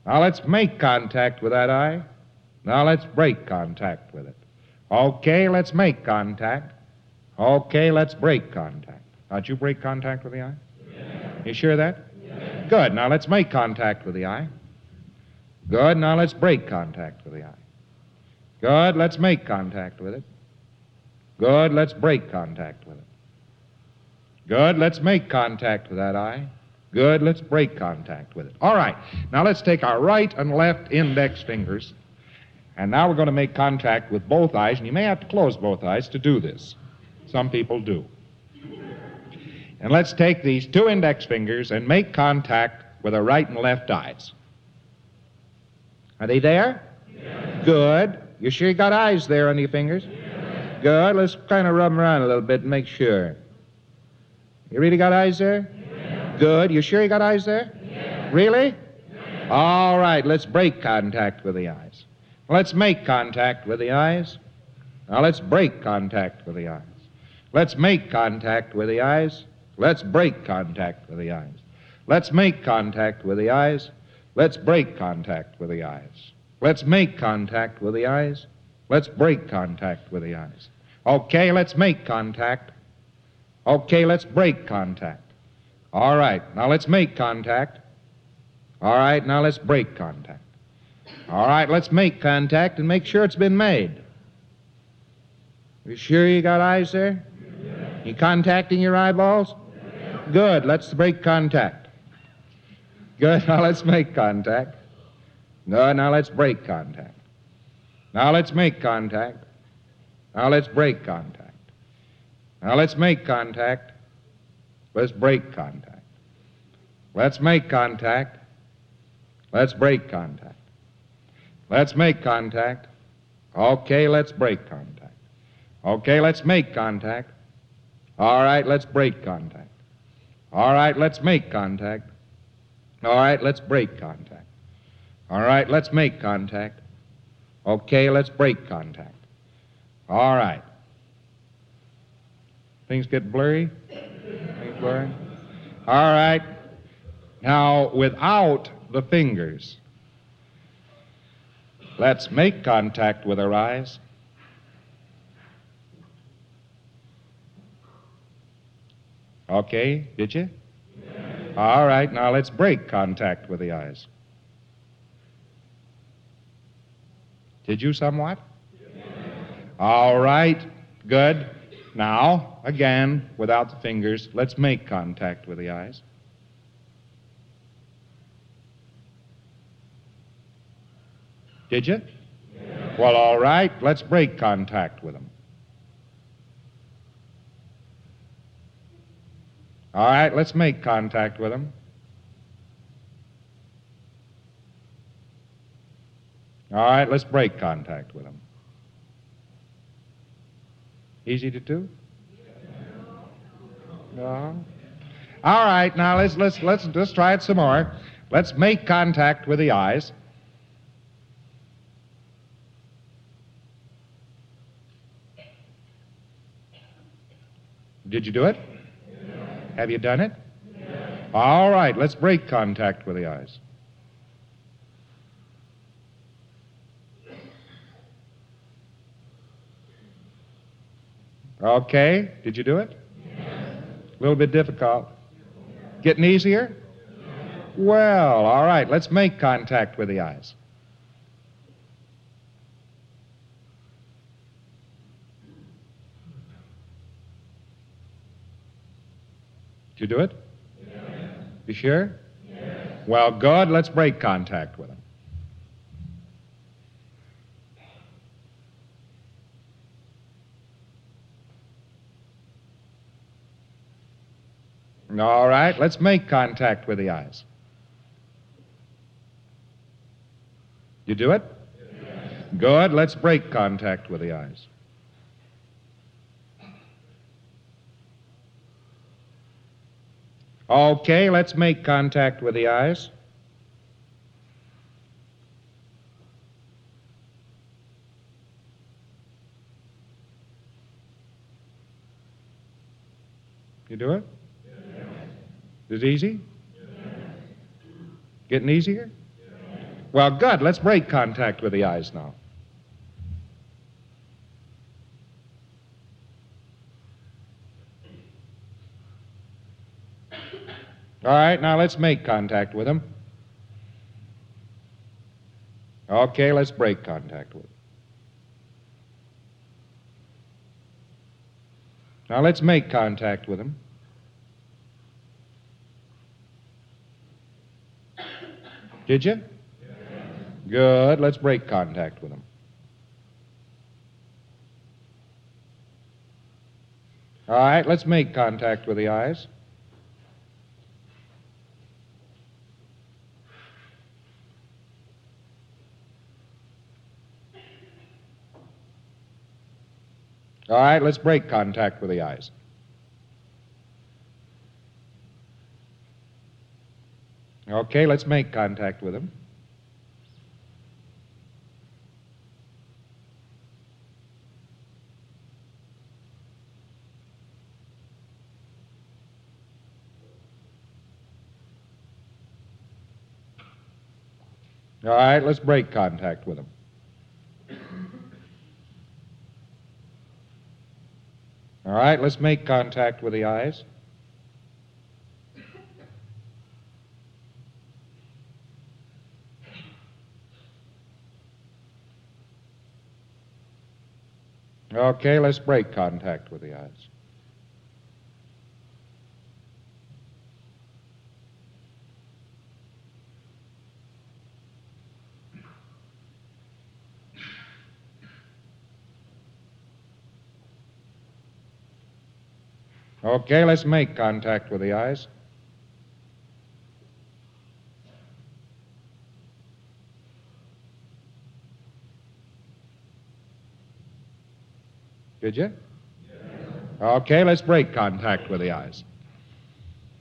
Now let's make contact with that eye. Now let's break contact with it. Okay, let's make contact. Okay, let's break contact. How'd you break contact with the eye? Yes. You sure of that? Yes. Good. Now let's make contact with the eye. Good. Now let's break contact with the eye. Good. Let's make contact with it. Good. Let's break contact with it. Good. Let's make contact with that eye. Good. Let's break contact with it. All right. Now let's take our right and left index fingers, and now we're going to make contact with both eyes, and you may have to close both eyes to do this. Some people do. And let's take these two index fingers and make contact with our right and left eyes. Are they there? Yes. Good. You sure you got eyes there on your fingers? Yes. Good. Let's kind of rub them around a little bit and make sure. You really got eyes there? Yes. Good. You sure you got eyes there? Yes. Really? Yes. All right. Let's break contact with the eyes. Let's make contact with the eyes. Now let's break contact with the eyes. Let's make contact with the eyes. Let's break contact with the eyes. Let's make contact with the eyes. Let's break contact with the eyes. Let's make contact with the eyes. Let's break contact with the eyes. Okay, let's make contact. Okay, let's break contact. All right, now let's make contact. All right, now let's break contact. All right, let's make contact and make sure it's been made. You sure you got eyes there? Yes. You contacting your eyeballs? Yes. Good, let's break contact. Good, now let's make contact. Good, now let's break contact. Now let's make contact. Now let's break contact. Now let's make contact. Let's break contact. Let's make contact. Let's break contact. Let's make contact. Okay, let's break contact. Okay, let's make contact. All right, let's break contact. All right, let's make contact. All right, let's break contact. All right, let's make contact. Okay, let's break contact. All right. Things get blurry? Things blurry? All right. Now, without the fingers, let's make contact with our eyes. Okay, did you? Yes. All right, now let's break contact with the eyes. Did you somewhat? Yes. All right, good. Now, again, without the fingers, let's make contact with the eyes. Did you? Yes. Well, all right, let's break contact with them. All right, let's make contact with them. All right, let's break contact with them. Easy to do? No. All right, now let's try it some more. Let's make contact with the eyes. Did you do it? Yes. Have you done it? Yes. All right, let's break contact with the eyes. Okay, did you do it? Yes. A little bit difficult. Getting easier? Well, all right, let's make contact with the eyes. Did you do it? Yes. You sure? Yes. Well, good, let's break contact with them. All right, let's make contact with the eyes. You do it? Yes. Good, let's break contact with the eyes. Okay, let's make contact with the eyes. You do it? Yes. Is it easy? Yes. Getting easier? Yes. Well, good. Let's break contact with the eyes now. All right, now let's make contact with them. Okay, let's break contact with them. Now let's make contact with them. Did you? Yes. Good. Let's break contact with them. All right, let's make contact with the eyes. All right, let's break contact with the eyes. Okay, let's make contact with them. All right, let's break contact with them. All right, let's make contact with the eyes. Okay, let's break contact with the eyes. Okay, let's make contact with the eyes. Did you? Yes. Okay, let's break contact with the eyes.